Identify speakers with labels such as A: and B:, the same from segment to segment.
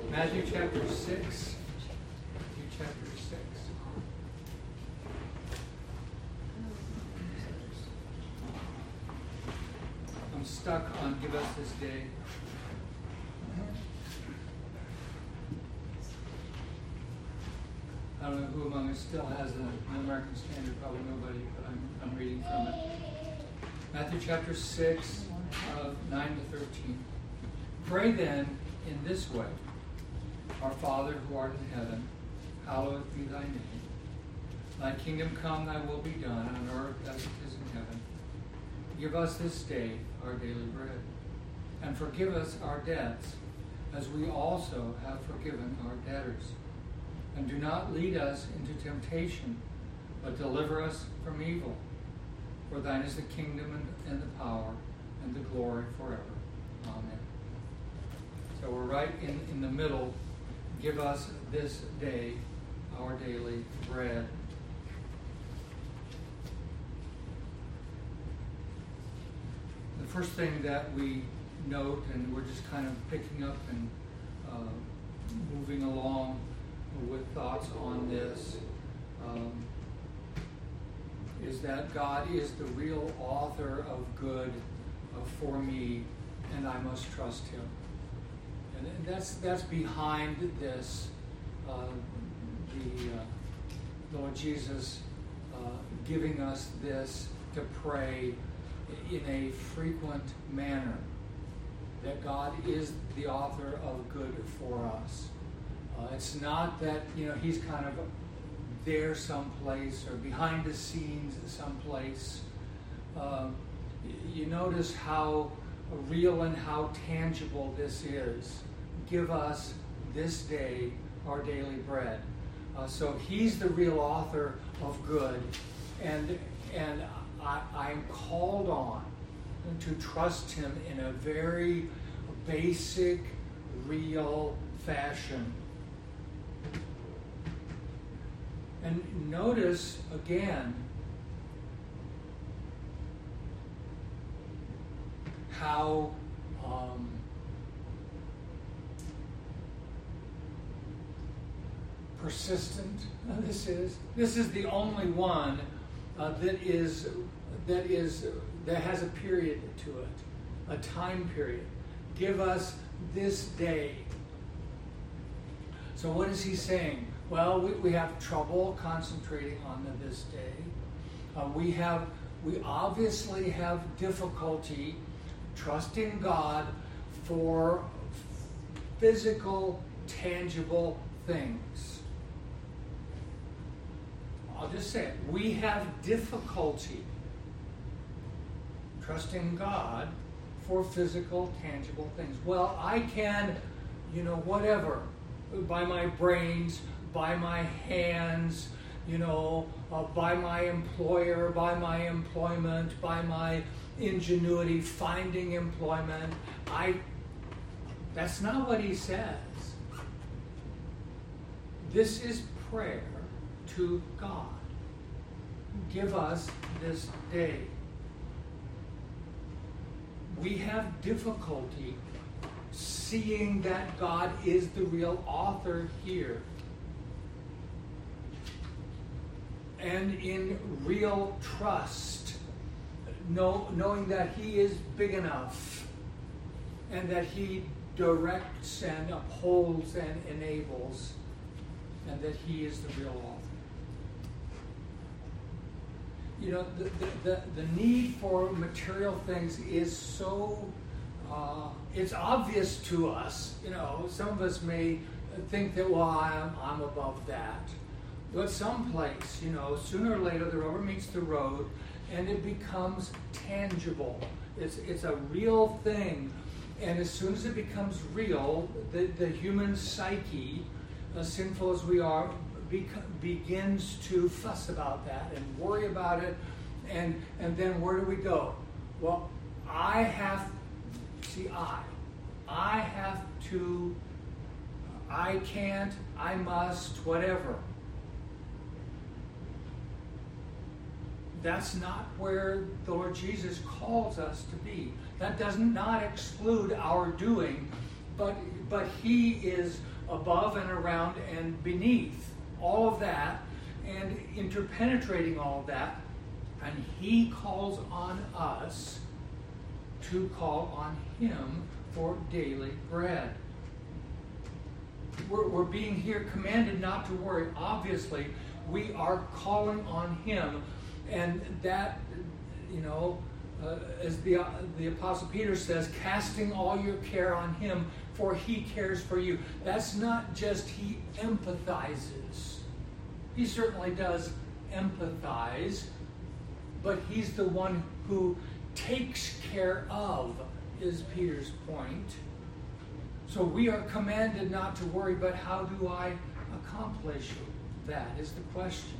A: Matthew chapter 6. Matthew chapter 6. I'm stuck on Give Us This Day. I don't know who among us still has an American Standard. Probably nobody, but I'm reading from it. Matthew chapter 6, 9 to 13. Pray then in this way. Our Father who art in heaven, hallowed be thy name. Thy kingdom come, thy will be done on earth as it is in heaven. Give us this day our daily bread. And forgive us our debts, as we also have forgiven our debtors. And do not lead us into temptation, but deliver us from evil. For thine is the kingdom and the power and the glory forever. Amen. So we're right in the middle. Give us this day our daily bread. The first thing that we note, and we're just kind of picking up and moving along with thoughts on this, is that God is the real author of good for me, and I must trust Him. And that's behind this, the Lord Jesus giving us this to pray in a frequent manner, that God is the author of good for us. It's not that He's kind of there someplace or behind the scenes someplace. You notice how real and how tangible this is. Give us this day our daily bread. So He's the real author of good, and I'm called on to trust Him in a very basic, real fashion. And notice again how persistent this is. This is the only one that has a period to it, a time period. Give us this day. So what is He saying? Well, we have trouble concentrating on this day. We obviously have difficulty trusting God for physical, tangible things. I'll just say it. We have difficulty trusting God for physical, tangible things. Well, I can, whatever, by my brains, by my hands, by my employer, by my employment, by my ingenuity, finding employment. That's not what He says. This is prayer to God. Give us this day. We have difficulty seeing that God is the real author here. And in real trust, knowing that He is big enough and that He directs and upholds and enables, and that He is the real author. The need for material things is so, it's obvious to us. Some of us may think that, well, I'm above that. But someplace, sooner or later the rubber meets the road and it becomes tangible. It's a real thing. And as soon as it becomes real, the human psyche, as sinful as we are, begins to fuss about that and worry about it. And then where do we go? Well, I have to, I can't, I must, whatever. That's not where the Lord Jesus calls us to be. That does not exclude our doing, but he is above and around and beneath all of that and interpenetrating all of that. And he calls on us to call on him for daily bread. We're being here commanded not to worry. Obviously, we are calling on him, and that, as the Apostle Peter says, casting all your care on him, for he cares for you. That's not just he empathizes. He certainly does empathize, but he's the one who takes care of, is Peter's point. So we are commanded not to worry, but how do I accomplish that is the question.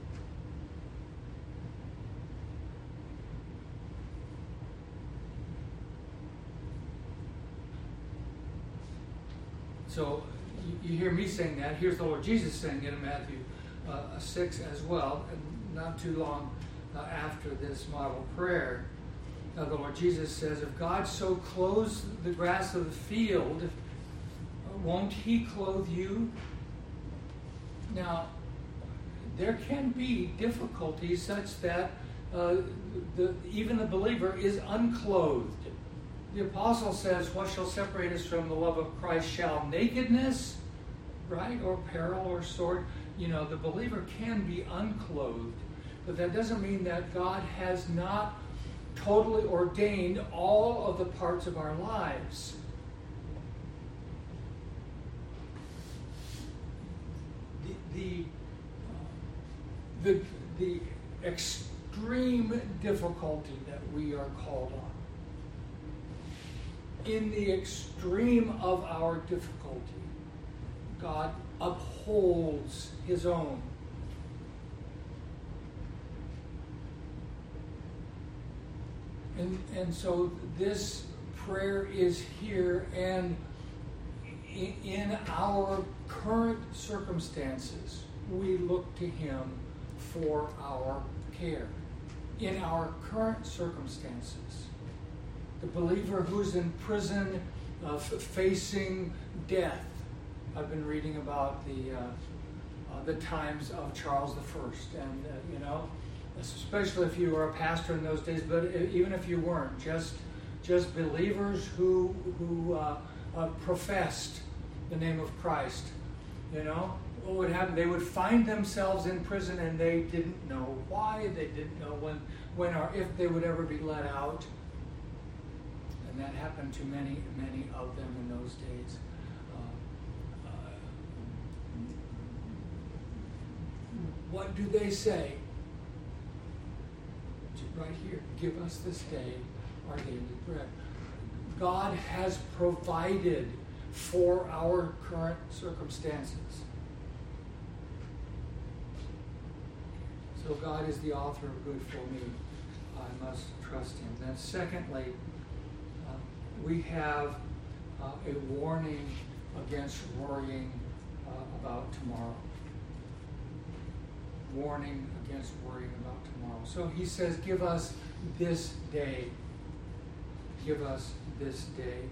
A: So you hear me saying that. Here's the Lord Jesus saying it in Matthew 6 as well, and not too long after this model prayer. The Lord Jesus says, if God so clothes the grass of the field, won't he clothe you? Now, there can be difficulties such that even the believer is unclothed. The apostle says, what shall separate us from the love of Christ? Shall nakedness, right, or peril or sword? The believer can be unclothed, but that doesn't mean that God has not totally ordained all of the parts of our lives. The extreme difficulty that we are called on, in the extreme of our difficulty, God upholds his own. And so this prayer is here, and in our current circumstances, we look to him for our care. In our current circumstances, the believer who's in prison, facing death. I've been reading about the times of Charles I, and especially if you were a pastor in those days, but even if you weren't, just believers who professed the name of Christ. What would happen? They would find themselves in prison, and they didn't know why. They didn't know when or if they would ever be let out. And that happened to many, many of them in those days. What do they say? Right here, give us this day our daily bread. God has provided for our current circumstances. So God is the author of good for me. I must trust him. Then secondly, we have a warning against worrying about tomorrow. Warning against worrying about tomorrow. So he says, give us this day. Give us this day.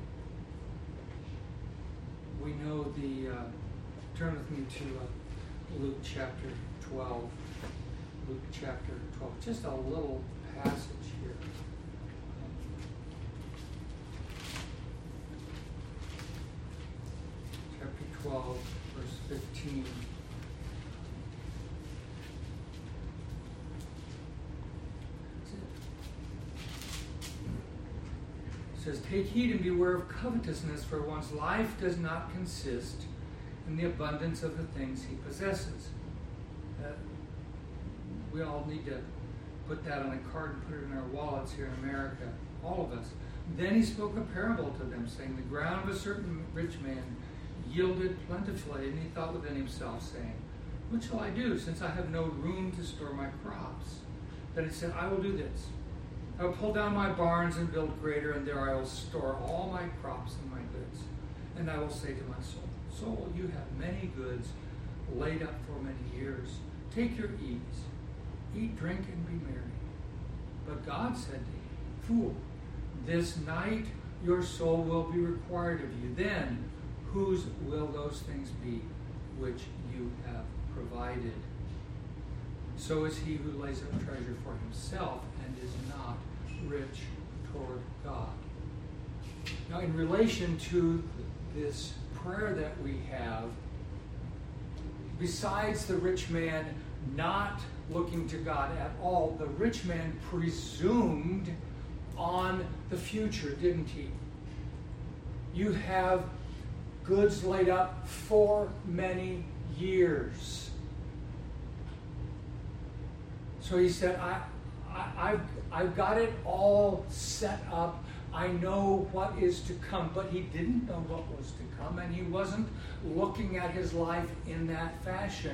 A: We know turn with me to Luke chapter 12. Luke chapter 12. Just a little passage here. Chapter 12, verse 15. It says, take heed and beware of covetousness, for one's life does not consist in the abundance of the things he possesses. We all need to put that on a card and put it in our wallets here in America, all of us. Then he spoke a parable to them, saying, the ground of a certain rich man yielded plentifully, and he thought within himself, saying, what shall I do, since I have no room to store my crops? Then he said, I will do this. I will pull down my barns and build greater, and there I will store all my crops and my goods. And I will say to my soul, soul, you have many goods laid up for many years. Take your ease. Eat, drink, and be merry. But God said to him, fool, this night your soul will be required of you. Then, whose will those things be which you have provided? So is he who lays up treasure for himself and is not rich toward God. Now, in relation to this prayer that we have, besides the rich man not looking to God at all, the rich man presumed on the future, didn't he? You have goods laid up for many years. So he said, I've got it all set up. I know what is to come. But he didn't know what was to come, and he wasn't looking at his life in that fashion.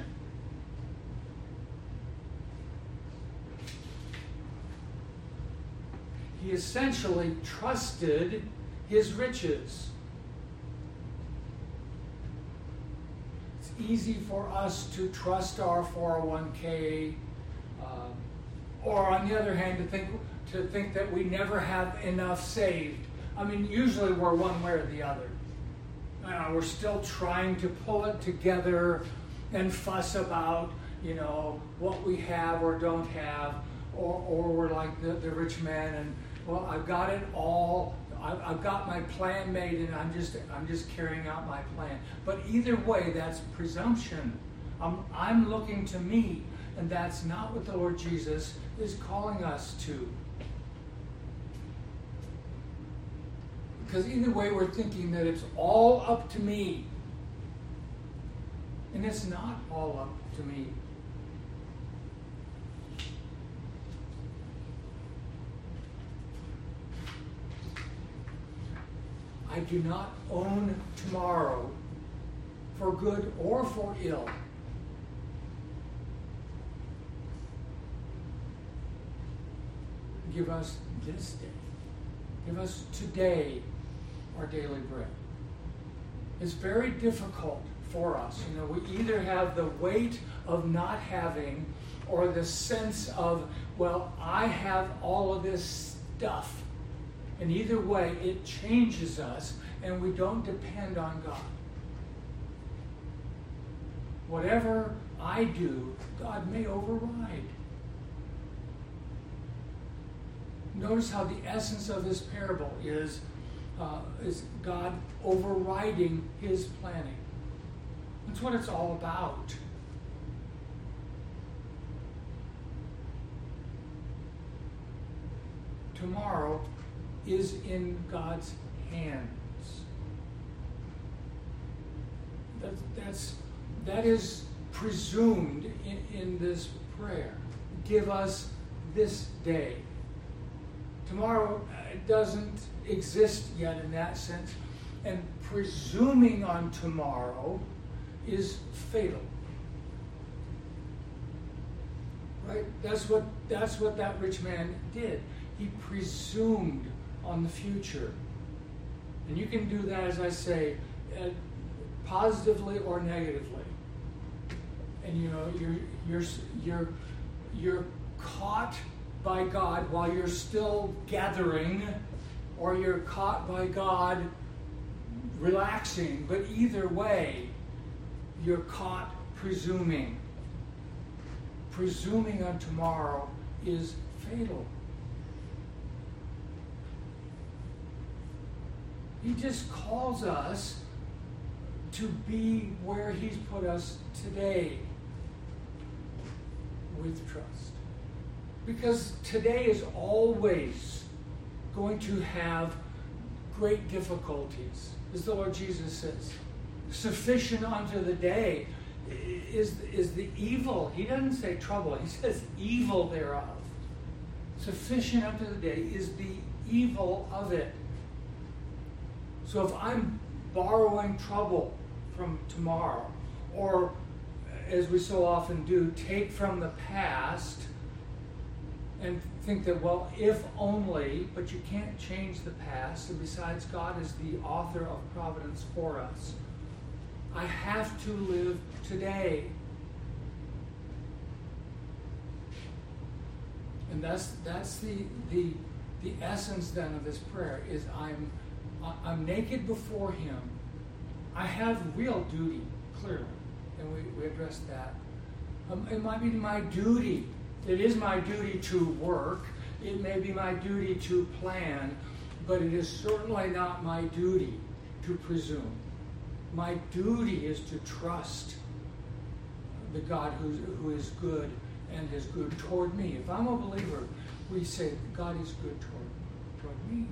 A: He essentially trusted his riches. It's easy for us to trust our 401k, or on the other hand, to think that we never have enough saved. I mean, usually we're one way or the other. We're still trying to pull it together and fuss about, what we have or don't have, or we're like the rich man and, well, I've got it all. I've got my plan made, and I'm just carrying out my plan. But either way, that's presumption. I'm looking to me, and that's not what the Lord Jesus is calling us to. Because either way, we're thinking that it's all up to me, and it's not all up to me. I do not own tomorrow, for good or for ill. Give us this day. Give us today our daily bread. It's very difficult for us. We either have the weight of not having, or the sense of, well, I have all of this stuff. And either way, it changes us, and we don't depend on God. Whatever I do, God may override. Notice how the essence of this parable is God overriding his planning. That's what it's all about. Tomorrow is in God's hands. That is presumed in this prayer. Give us this day. Tomorrow doesn't exist yet in that sense, and presuming on tomorrow is fatal. Right? That's what that rich man did. He presumed on the future. And you can do that, as I say, positively or negatively. And you're caught by God while you're still gathering, or you're caught by God relaxing. But either way, you're caught presuming. Presuming on tomorrow is fatal. He just calls us to be where he's put us today with trust. Because today is always going to have great difficulties. As the Lord Jesus says, sufficient unto the day is the evil. He doesn't say trouble. He says evil thereof. Sufficient unto the day is the evil of it. So if I'm borrowing trouble from tomorrow, or as we so often do, take from the past and think that, well, if only, but you can't change the past, and besides, God is the author of providence for us. I have to live today. And that's the essence then of this prayer, is I'm I'm naked before Him. I have real duty, clearly, and we addressed that. It might be my duty. It is my duty to work. It may be my duty to plan, but it is certainly not my duty to presume. My duty is to trust the God who is good and is good toward me. If I'm a believer, we say God is good toward me.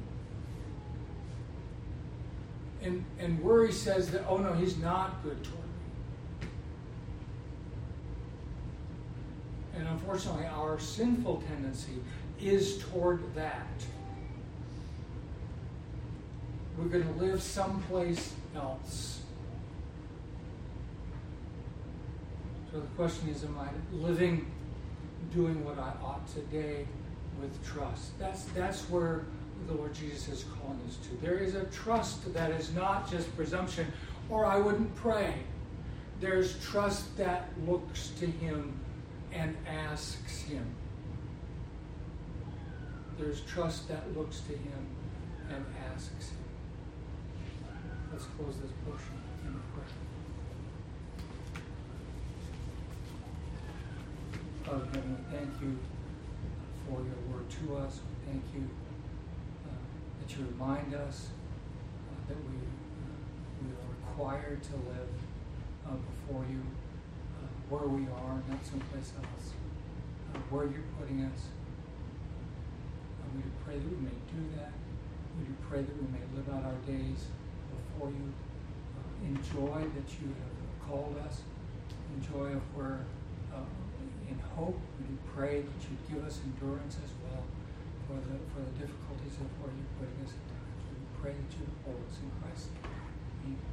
A: And worry says that, oh no, He's not good toward me. And unfortunately, our sinful tendency is toward that. We're going to live someplace else. So the question is, am I living, doing what I ought today with trust? That's where the Lord Jesus is calling us to. There is a trust that is not just presumption, or I wouldn't pray. There's trust that looks to Him and asks Him. There's trust that looks to Him and asks Him. Let's close this portion in prayer. Father Heaven, we thank You for Your word to us. We thank You that You remind us that we are required to live before You where we are, not someplace else, where You're putting us. We do pray that we may do that. We do pray that we may live out our days before You in joy that You have called us, in joy of where, in hope. We do pray that You give us endurance as well for the difficulties of where You're putting us at times. We pray that You hold us in Christ. Amen.